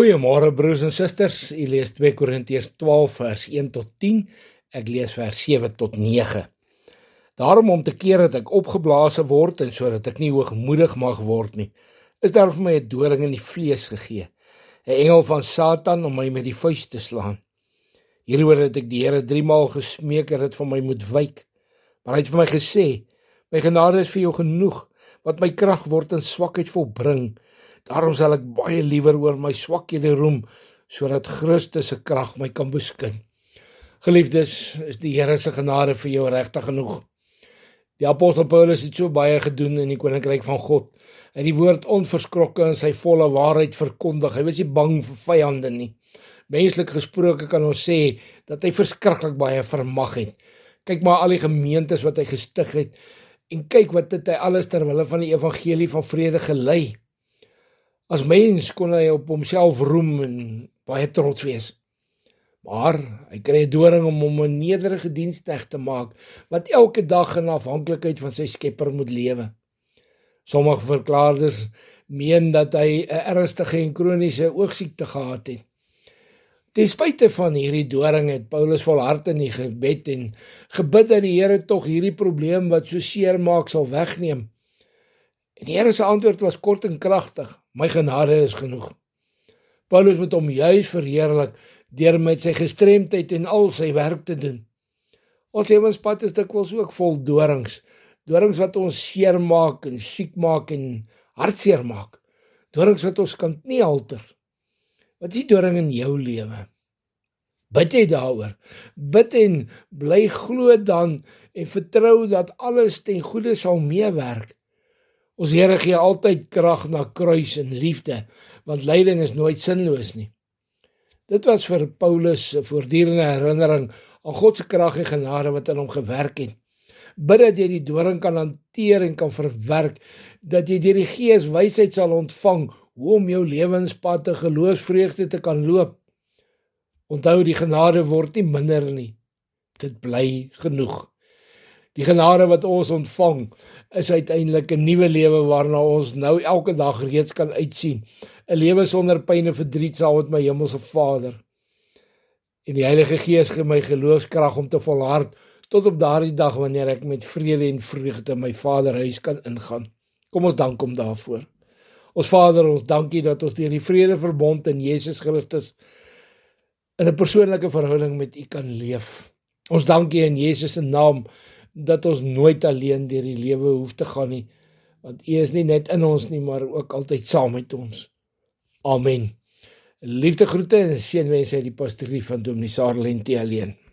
Goeiemôre broers en susters, u lees 2 Korintiërs 12 vers 1 tot 10, ek lees vers 7 tot 9. Daarom om te keer dat ek opgeblazen word en sodat ek nie hoogmoedig mag word nie, is daar vir my 'n doring in die vlees gegee, 'n engel van Satan om my met die vuis te slaan. Hieroor het ek die Here 3 maal gesmeek dat dit van my moet wyk, maar hy het vir my gesê, my genade is vir jou genoeg, wat my krag word in swakheid volbring. Daarom sal ek baie liewer oor my swakhede roem, sodat Christus se krag my kan beskin. Geliefdes, is die Here se genade vir jou regtig genoeg. Die apostel Paulus het so baie gedoen in die koninkryk van God. Hy het die woord onverskrokke in sy volle waarheid verkondig. Hy was nie bang vir vyande nie. Menslik gesproke kan ons sê dat hy verskriklik baie vermag het. Kyk maar al die gemeentes wat hy gestig het en kyk wat het hy alles ter wille van die evangelie van vrede gelei. As mens kon hy op homself roem en baie trots wees. Maar hy kry 'n doring om hom 'n nederige diensknegt te maak, wat elke dag in afhanklikheid van sy Skepper moet lewe. Sommige verklaarders meen dat hy 'n ernstige en kroniese oogsiekte gehad het. Ten spyte van hierdie doring het Paulus volhard in die gebed en gebid dat die Here tog hierdie probleem wat so seer maak sal wegneem. En die Here se antwoord was kort en kragtig: my genade is genoeg. Paulus moet hom juis verheerlik deur met sy gestremdheid en al sy werk te doen. Ons lewenspad is dikwels ook vol dorings. Dorings wat ons seer maak en siek maak en hartseer maak. Dorings wat ons kan kniehalter. Wat is die doring in jou lewe? Bid jy daaroor? Bid en bly glo dan en vertrou dat alles ten goeie sal meewerk. Ons Here gee altyd krag na kruis en liefde, want lyding is nooit sinloos nie. Dit was vir Paulus 'n voortdurende herinnering aan God se krag en genade wat in hom gewerk het. Bid dat jy die doring kan hanteer en kan verwerk, dat jy deur die Gees wysheid sal ontvang hoe om jou lewenspad te geloofsvreugde te kan loop. Onthou, die genade word nie minder nie. Dit bly genoeg. Die genade wat ons ontvang is uiteindelik 'n nuwe lewe waarna ons nou elke dag reeds kan uitsien. 'n Lewe sonder pyn en verdriet saam met my hemelse Vader. En die Heilige Gees gee my geloofskrag om te volhard tot op daardie dag wanneer ek met vrede en vreugde my Vaderhuis kan ingaan. Kom ons dank hom daarvoor. Ons Vader, ons dankie dat ons deur die vredeverbond in Jesus Christus in 'n persoonlike verhouding met U kan leef. Ons dank U in Jesus se naam dat ons nooit alleen deur die lewe hoef te gaan nie, want U is nie net in ons nie, maar ook altyd saam met ons. Amen. Liefde groete en seënwense uit die pastorie van Dominee Sarah Lente alleen.